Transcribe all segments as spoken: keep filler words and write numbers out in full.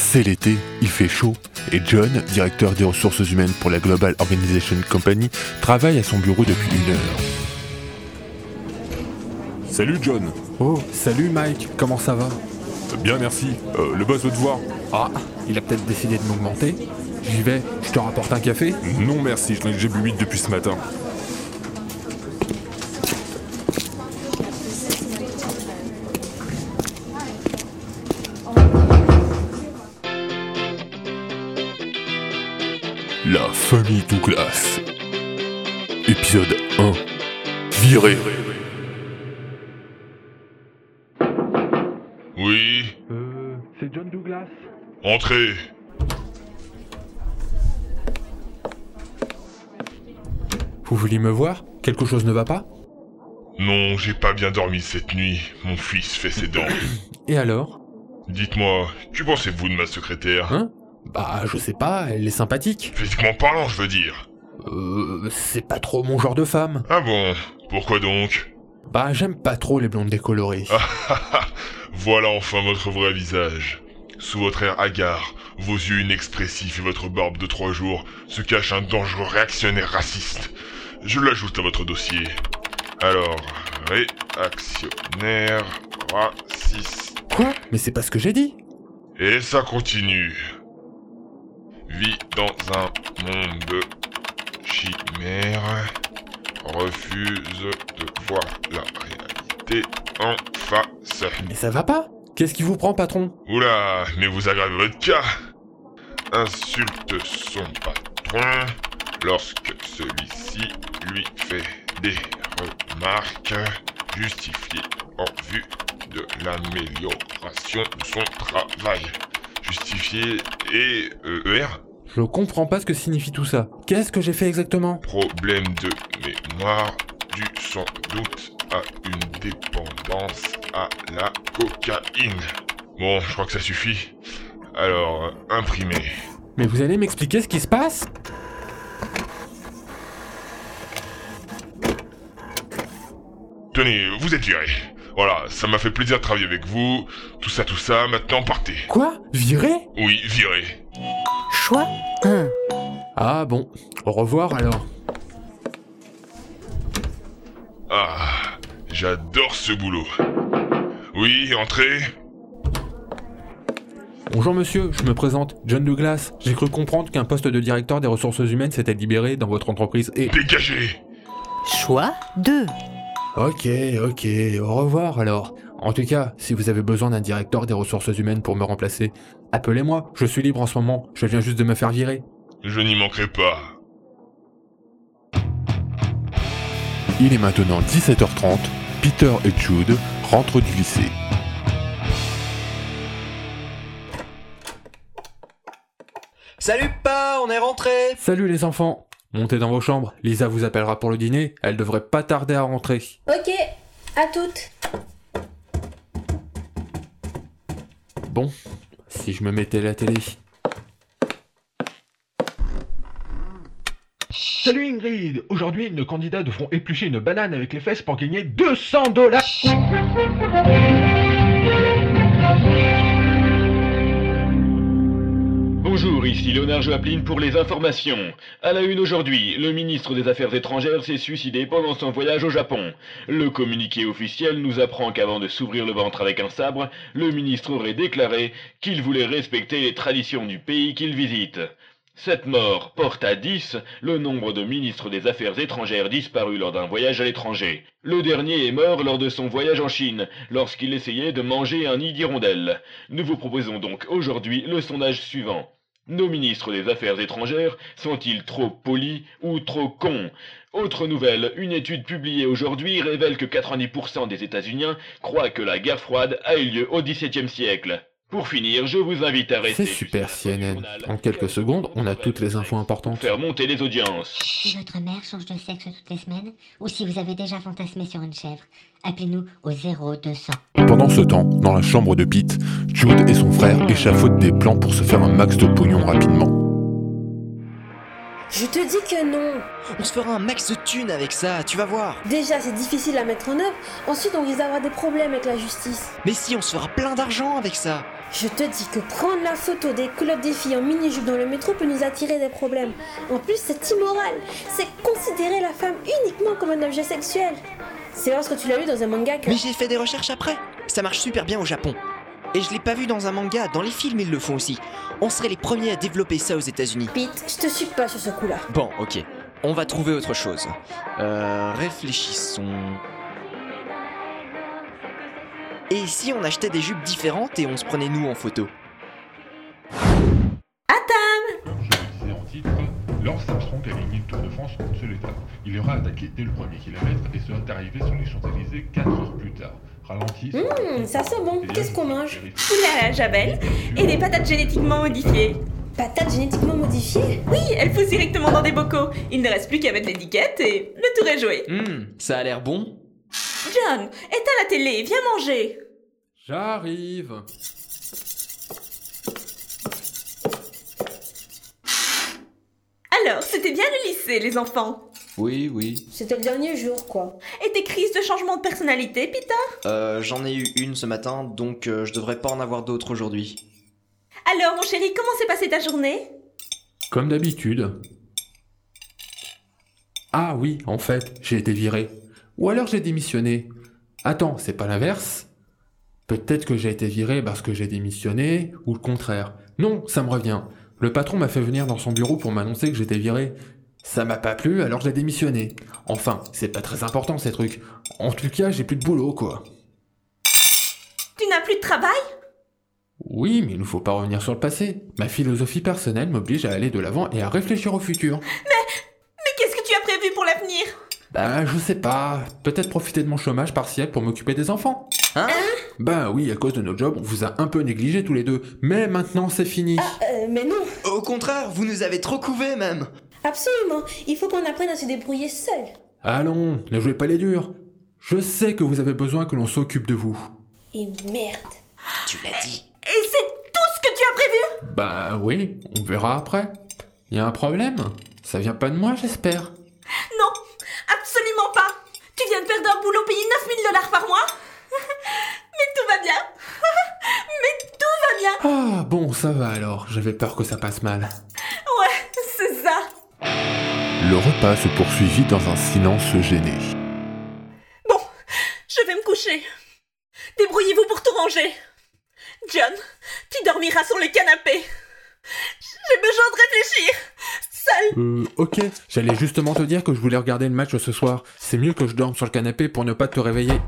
C'est l'été, il fait chaud, et John, directeur des ressources humaines pour la Global Organization Company, travaille à son bureau depuis une heure. Salut John. Oh, salut Mike, comment ça va? Bien merci, euh, le boss veut te voir. Ah, il a peut-être décidé de m'augmenter. J'y vais, je te rapporte un café? Non merci, j'en ai déjà bu huit depuis ce matin. La famille Douglas. Épisode un. Viré. Oui, Euh, c'est John Douglas. entrez. Vous vouliez me voir? Quelque chose ne va pas? Non, j'ai pas bien dormi cette nuit. Mon fils fait ses dents. Et alors? Dites-moi, que pensez-vous de ma secrétaire? Hein? Bah, je sais pas, elle est sympathique. Physiquement parlant, je veux dire. Euh, c'est pas trop mon genre de femme. Ah bon, pourquoi donc? Bah, j'aime pas trop les blondes décolorées. Ah ah ah, voilà enfin votre vrai visage. Sous votre air hagard, vos yeux inexpressifs et votre barbe de trois jours se cache un dangereux réactionnaire raciste. Je l'ajoute à votre dossier. Alors, réactionnaire raciste. Quoi? Mais c'est pas ce que j'ai dit. Et ça continue. Vit dans un monde de chimères. Refuse de voir la réalité en face. Mais ça va pas? Qu'est-ce qui vous prend, patron? Oula, mais vous aggravez votre cas. Insulte son patron lorsque celui-ci lui fait des remarques justifiées en vue de l'amélioration de son travail. Justifié et euh, E R. Je comprends pas ce que signifie tout ça. Qu'est-ce que j'ai fait exactement? Problème de mémoire dû sans doute à une dépendance à la cocaïne. Bon, je crois que ça suffit. Alors, euh, imprimer. Mais vous allez m'expliquer ce qui se passe? Tenez, vous êtes viré. Voilà, ça m'a fait plaisir de travailler avec vous. Tout ça, tout ça, maintenant partez. Quoi? Viré? Oui, viré. Choix un. Ah bon, au revoir alors. Ah, j'adore ce boulot. Oui, entrez. Bonjour monsieur, je me présente, John Douglas. J'ai cru comprendre qu'un poste de directeur des ressources humaines s'était libéré dans votre entreprise et... Dégagez. Choix deux. Ok, ok, au revoir alors. En tout cas, si vous avez besoin d'un directeur des ressources humaines pour me remplacer, appelez-moi, je suis libre en ce moment, je viens juste de me faire virer. Je n'y manquerai pas. Il est maintenant dix-sept heures trente, Peter et Jude rentrent du lycée. Salut pa, on est rentré. Salut les enfants, montez dans vos chambres, Lisa vous appellera pour le dîner, elle devrait pas tarder à rentrer. Ok, à toutes. Bon, si je me mettais la télé... Salut Ingrid! Aujourd'hui, nos candidats devront éplucher une banane avec les fesses pour gagner deux cents dollars! Bonjour, ici Léonard Joaplin pour les informations. À la une aujourd'hui, le ministre des Affaires étrangères s'est suicidé pendant son voyage au Japon. Le communiqué officiel nous apprend qu'avant de s'ouvrir le ventre avec un sabre, le ministre aurait déclaré qu'il voulait respecter les traditions du pays qu'il visite. Cette mort porte à dix le nombre de ministres des Affaires étrangères disparus lors d'un voyage à l'étranger. Le dernier est mort lors de son voyage en Chine, lorsqu'il essayait de manger un nid d'hirondelle. Nous vous proposons donc aujourd'hui le sondage suivant. Nos ministres des Affaires étrangères sont-ils trop polis ou trop cons? Autre nouvelle, une étude publiée aujourd'hui révèle que quatre-vingt-dix pour cent des États-Unis croient que la guerre froide a eu lieu au dix-septième siècle. Pour finir, je vous invite à rester... C'est super C N N. En quelques secondes, on a toutes les infos importantes. Faire monter les audiences. Si votre mère change de sexe toutes les semaines, ou si vous avez déjà fantasmé sur une chèvre, appelez-nous au zéro deux cents. Pendant ce temps, dans la chambre de Pete, Jude et son frère échafaudent des plans pour se faire un max de pognon rapidement. Je te dis que non. On se fera un max de thunes avec ça, tu vas voir. Déjà, c'est difficile à mettre en œuvre. Ensuite, on risque d'avoir des problèmes avec la justice. Mais si, on se fera plein d'argent avec ça. Je te dis que prendre la photo des culottes des filles en mini-jupe dans le métro peut nous attirer des problèmes. En plus, c'est immoral. C'est considérer la femme uniquement comme un objet sexuel. C'est parce que tu l'as lu dans un manga que... Mais j'ai fait des recherches après. Ça marche super bien au Japon. Et je l'ai pas vu dans un manga, dans les films ils le font aussi. On serait les premiers à développer ça aux États-Unis. Pete, je te suis pas sur ce coup-là. Bon, ok. On va trouver autre chose. Euh, réfléchissons... Et si on achetait des jupes différentes et on se prenait nous en photo? Comme je le disais en titre, Lance Armstrong a gagné le Tour de France en une seule étape. Il aura attaqué dès le premier kilomètre et sera arrivé sur les Champs-Élysées quatre heures plus tard. Ralenti. Mmh, ça sent bon. Qu'est-ce qu'on mange? Poulet à la javel et des patates génétiquement modifiées. Patates génétiquement modifiées? Oui, elles poussent directement dans des bocaux. Il ne reste plus qu'à mettre l'étiquette et le tour est joué. Mmh, ça a l'air bon. John, éteins la télé, viens manger. J'arrive. Alors, c'était bien le lycée, les enfants? Oui, oui. C'était le dernier jour, quoi. Et tes crises de changement de personnalité, Peter? Euh, j'en ai eu une ce matin, donc euh, je devrais pas en avoir d'autres aujourd'hui. Alors, mon chéri, comment s'est passée ta journée? Comme d'habitude. Ah oui, en fait, j'ai été viré. Ou alors j'ai démissionné. Attends, c'est pas l'inverse? Peut-être que j'ai été viré parce que j'ai démissionné, ou le contraire. Non, ça me revient. Le patron m'a fait venir dans son bureau pour m'annoncer que j'étais viré. Ça m'a pas plu, alors j'ai démissionné. Enfin, c'est pas très important ces trucs. En tout cas, j'ai plus de boulot, quoi. Tu n'as plus de travail? Oui, mais il ne faut pas revenir sur le passé. Ma philosophie personnelle m'oblige à aller de l'avant et à réfléchir au futur. Mais... mais qu'est-ce que tu as prévu pour l'avenir? Bah, je sais pas. Peut-être profiter de mon chômage partiel pour m'occuper des enfants. Hein? Bah oui, à cause de nos jobs, on vous a un peu négligés tous les deux. Mais maintenant, c'est fini. Ah, euh, mais non. Au contraire, vous nous avez trop couvés même. Absolument. Il faut qu'on apprenne à se débrouiller seul. Allons, ne jouez pas les durs. Je sais que vous avez besoin que l'on s'occupe de vous. Et merde. Tu l'as dit. Et c'est tout ce que tu as prévu? Bah oui, on verra après. Y a un problème? Ça vient pas de moi, j'espère. Non, absolument pas. Tu viens de perdre un boulot payé neuf mille dollars par mois. Mais tout va bien. Mais tout va bien. Ah bon, ça va alors. J'avais peur que ça passe mal. Ouais, c'est ça. Le repas se poursuivit dans un silence gêné. Bon, je vais me coucher. Débrouillez-vous pour tout ranger. John, tu dormiras sur le canapé. J'ai besoin de réfléchir. Seul. Euh, ok. J'allais justement te dire que je voulais regarder le match ce soir. C'est mieux que je dorme sur le canapé pour ne pas te réveiller.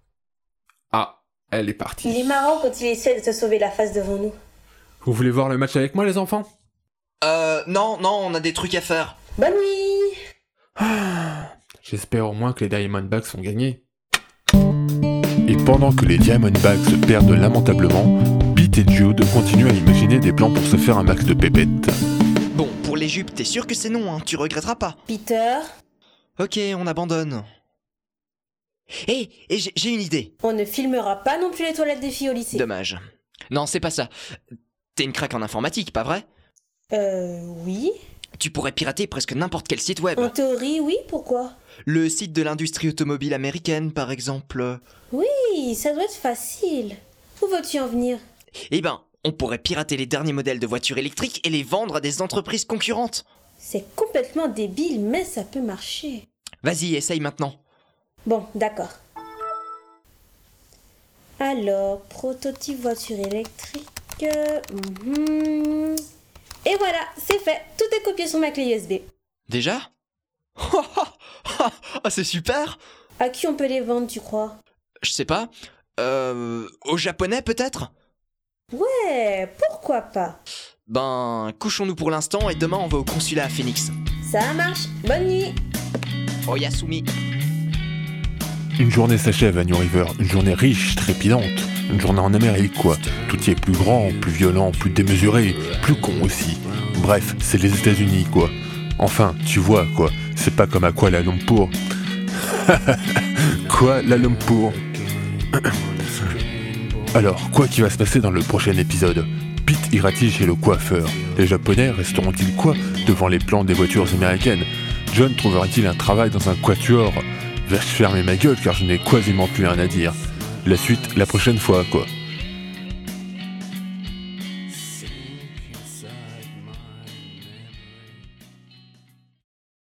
Ah, elle est partie. Il est marrant quand il essaie de te sauver la face devant nous. Vous voulez voir le match avec moi, les enfants? Euh, non, non, on a des trucs à faire. Bonne nuit. Ah, j'espère au moins que les Diamondbacks vont gagner. Et pendant que les Diamondbacks se perdent lamentablement, Pete et Jude continuent à imaginer des plans pour se faire un max de pépettes. Bon, pour les jupes, t'es sûr que c'est non, hein, tu regretteras pas. Peter. Ok, on abandonne. Hé, hey, hey, j'ai, j'ai une idée. On ne filmera pas non plus les toilettes des filles au lycée. Dommage. Non, c'est pas ça. T'es une craque en informatique, pas vrai? Euh, oui. Tu pourrais pirater presque n'importe quel site web. En théorie, oui, pourquoi? Le site de l'industrie automobile américaine, par exemple. Oui, ça doit être facile. Où veux-tu en venir? Eh ben, on pourrait pirater les derniers modèles de voitures électriques et les vendre à des entreprises concurrentes. C'est complètement débile, mais ça peut marcher. Vas-y, essaye maintenant. Bon, d'accord. Alors, prototype voiture électrique... Mm-hmm. Et voilà, c'est fait. Tout est copié sur ma clé U S B. Déjà? Ah, c'est super! À qui on peut les vendre, tu crois? Je sais pas. Euh... Aux Japonais, peut-être? Ouais, pourquoi pas? Ben, couchons-nous pour l'instant et demain on va au consulat à Phoenix. Ça marche. Bonne nuit. Oyasumi. Une journée s'achève à New River, une journée riche, trépidante. Une journée en Amérique, quoi. Tout y est plus grand, plus violent, plus démesuré, plus con aussi. Bref, c'est les États-Unis, quoi. Enfin, tu vois, quoi. C'est pas comme à Kuala Lumpur. Kuala Lumpur. Alors, quoi qui va se passer dans le prochain épisode? Pete ira-t-il chez le coiffeur? Les Japonais resteront-ils quoi devant les plans des voitures américaines? John trouvera-t-il un travail dans un quatuor? Vais-je fermer ma gueule car je n'ai quasiment plus rien à dire? La suite, la prochaine fois, quoi.